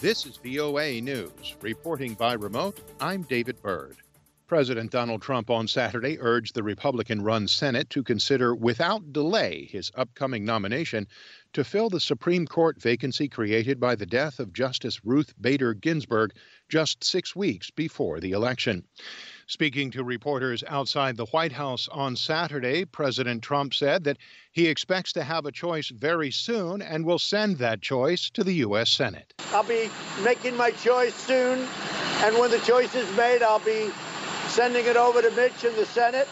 This is VOA News. Reporting by remote, I'm David Byrd. President Donald Trump on Saturday urged the Republican-run Senate to consider without delay his upcoming nomination to fill the Supreme Court vacancy created by the death of Justice Ruth Bader Ginsburg just 6 weeks before the election. Speaking to reporters outside the White House on Saturday, President Trump said that he expects to have a choice very soon and will send that choice to the U.S. Senate. I'll be making my choice soon, and when the choice is made, I'll be sending it over to Mitch in the Senate,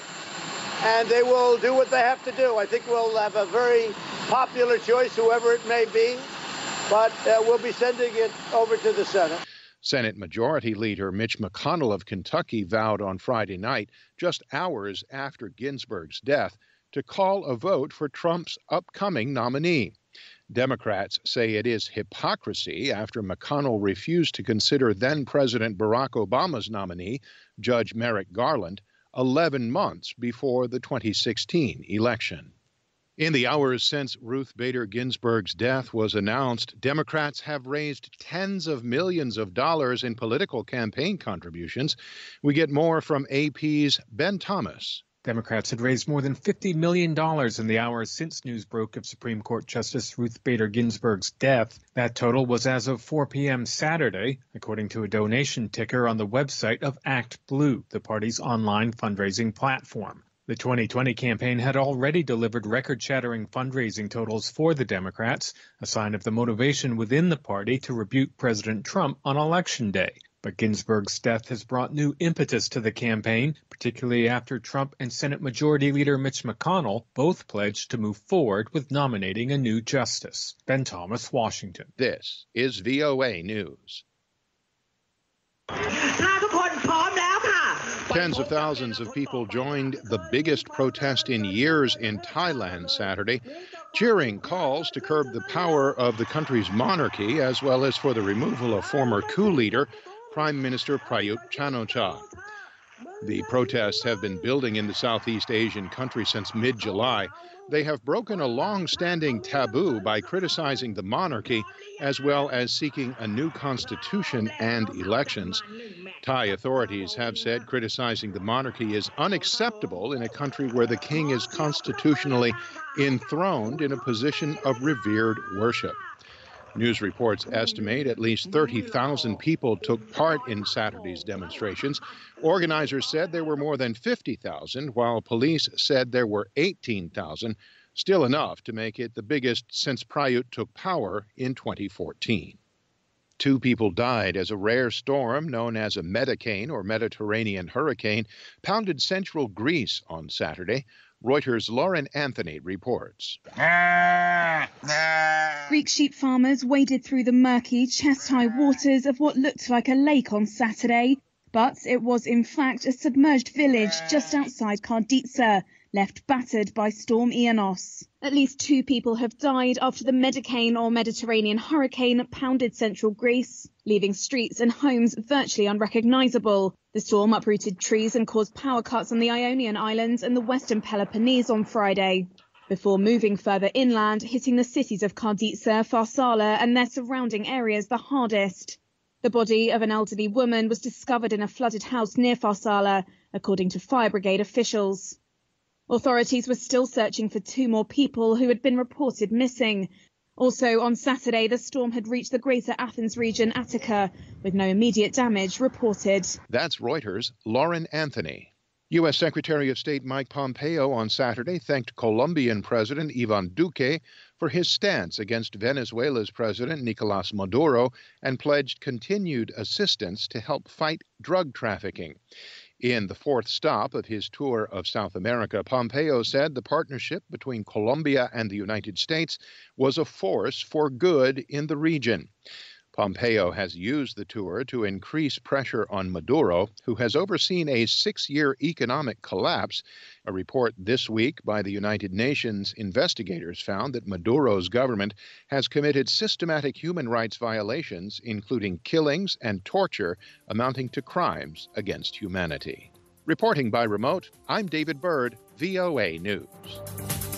and they will do what they have to do. I think we'll have a very popular choice, whoever it may be, but we'll be sending it over to the Senate. Senate Majority Leader Mitch McConnell of Kentucky vowed on Friday night, just hours after Ginsburg's death, to call a vote for Trump's upcoming nominee. Democrats say it is hypocrisy after McConnell refused to consider then-President Barack Obama's nominee, Judge Merrick Garland, 11 months before the 2016 election. In the hours since Ruth Bader Ginsburg's death was announced, Democrats have raised tens of millions of dollars in political campaign contributions. We get more from AP's Ben Thomas. Democrats had raised more than $50 million in the hours since news broke of Supreme Court Justice Ruth Bader Ginsburg's death. That total was as of 4 p.m. Saturday, according to a donation ticker on the website of Act Blue, the party's online fundraising platform. The 2020 campaign had already delivered record-shattering fundraising totals for the Democrats, a sign of the motivation within the party to rebuke President Trump on Election Day. But Ginsburg's death has brought new impetus to the campaign, particularly after Trump and Senate Majority Leader Mitch McConnell both pledged to move forward with nominating a new justice. Ben Thomas, Washington. This is VOA News. Tens of thousands of people joined the biggest protest in years in Thailand Saturday, cheering calls to curb the power of the country's monarchy, as well as for the removal of former coup leader Prime Minister Prayut Chan-o-cha. The protests have been building in the Southeast Asian country since mid-July. They have broken a long-standing taboo by criticizing the monarchy, as well as seeking a new constitution and elections. Thai authorities have said criticizing the monarchy is unacceptable in a country where the king is constitutionally enthroned in a position of revered worship. News reports estimate at least 30,000 people took part in Saturday's demonstrations. Organizers said there were more than 50,000, while police said there were 18,000, still enough to make it the biggest since Prayut took power in 2014. 2 people died as a rare storm known as a Medicane or Mediterranean hurricane pounded central Greece on Saturday. Reuters' Lauren Anthony reports. Greek sheep farmers waded through the murky, chest-high waters of what looked like a lake on Saturday, but it was in fact a submerged village just outside Karditsa, left battered by Storm Ianos. At least 2 people have died after the Medicane or Mediterranean hurricane pounded central Greece, leaving streets and homes virtually unrecognizable. The storm uprooted trees and caused power cuts on the Ionian Islands and the western Peloponnese on Friday, before moving further inland, hitting the cities of Karditsa, Farsala and their surrounding areas the hardest. The body of an elderly woman was discovered in a flooded house near Farsala, according to fire brigade officials. Authorities were still searching for 2 more people who had been reported missing. Also on Saturday, the storm had reached the Greater Athens region, Attica, with no immediate damage reported. That's Reuters' Lauren Anthony. U.S. Secretary of State Mike Pompeo on Saturday thanked Colombian President Ivan Duque for his stance against Venezuela's President Nicolas Maduro and pledged continued assistance to help fight drug trafficking. In the 4th stop of his tour of South America, Pompeo said the partnership between Colombia and the United States was a force for good in the region. Pompeo has used the tour to increase pressure on Maduro, who has overseen a 6-year economic collapse. A report this week by the United Nations investigators found that Maduro's government has committed systematic human rights violations, including killings and torture, amounting to crimes against humanity. Reporting by remote, I'm David Byrd, VOA News.